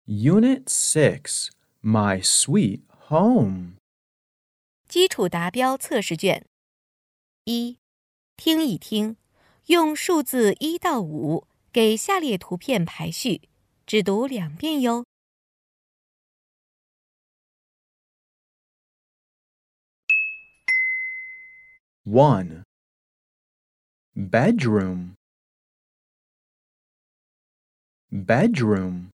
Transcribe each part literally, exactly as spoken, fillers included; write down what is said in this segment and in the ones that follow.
Unit six, My Sweet Home. 基础达标测试卷一，听一听，用数字一到五给下列图片排序，只读两遍哟。 one. Bedroom. Bedroom.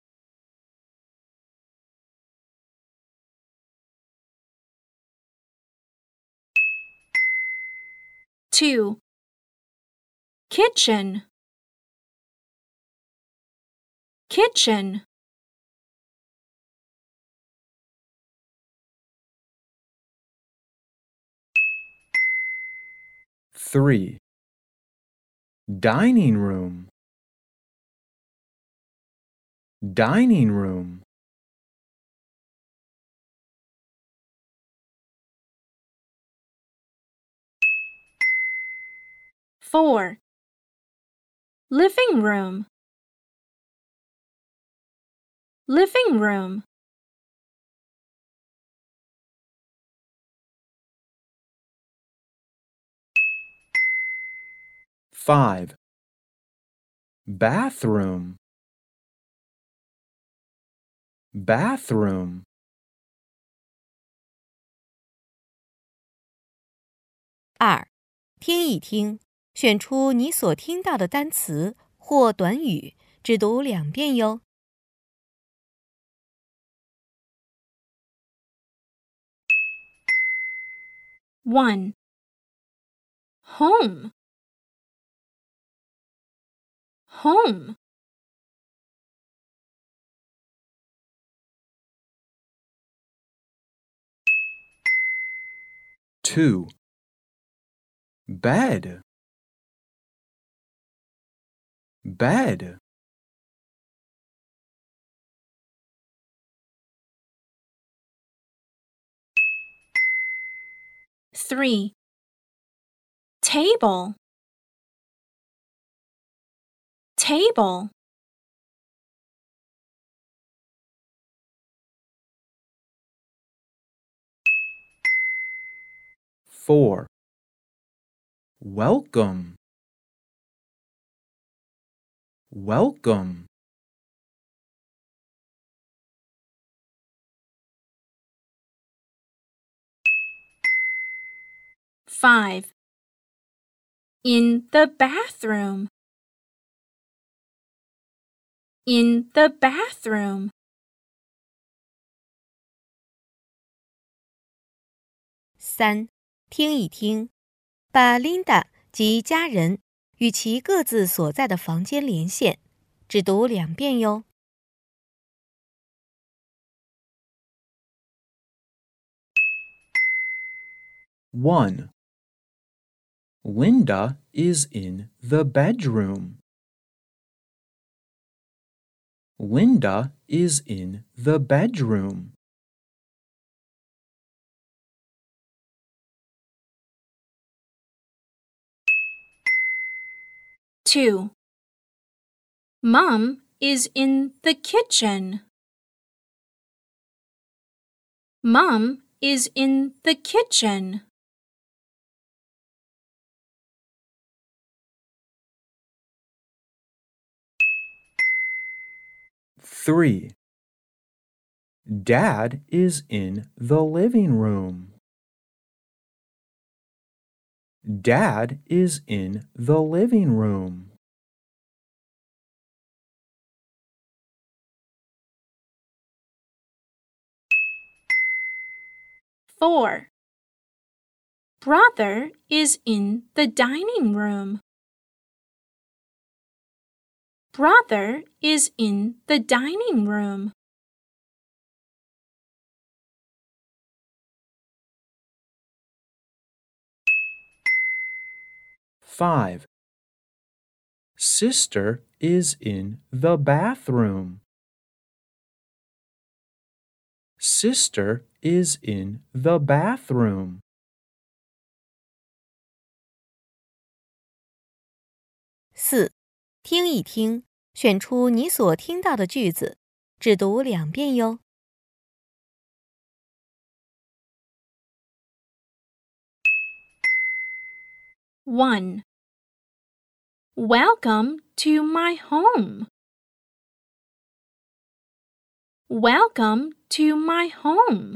two. Kitchen. Kitchen. three. Dining room. Dining room. four. Living room. Living room. five. Bathroom. Bathroom. 二，听一听，选出你所听到的单词或短语，只读两遍哟。 one. Home. Home. two. Bed. Bed. three. Table. Table. four. Welcome. Welcome. five. In the bathroom. In the bathroom. 三，听一听，把 Linda 及家人与其各自所在的房间连线，只读两遍哟。 one. Linda is in the bedroom. Linda is in the bedroom. two. Mom is in the kitchen. Mom is in the kitchen. three. Dad is in the living room. Dad is in the living room. four. Brother is in the dining room. Brother is in the dining room. five. Sister is in the bathroom. Sister is in the bathroom. 四，听一听，选出你所听到的句子， 只读两遍哟。 one. Welcome to my home. Welcome to my home.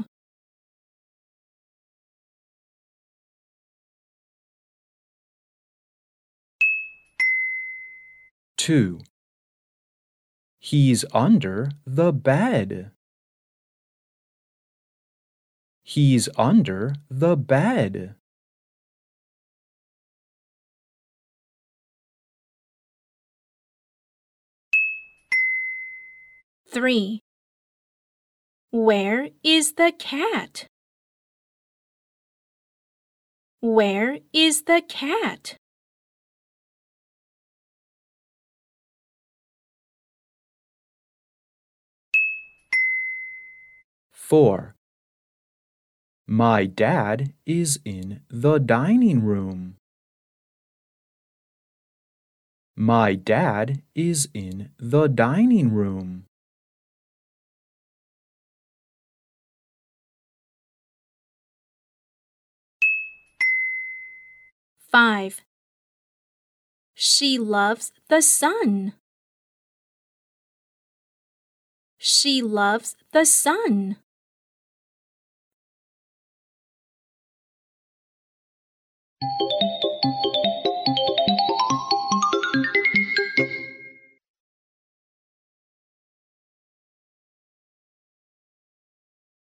two. He's under the bed. He's under the bed. three. Where is the cat? Where is the cat? four. My dad is in the dining room. My dad is in the dining room. five. She loves the sun. She loves the sun.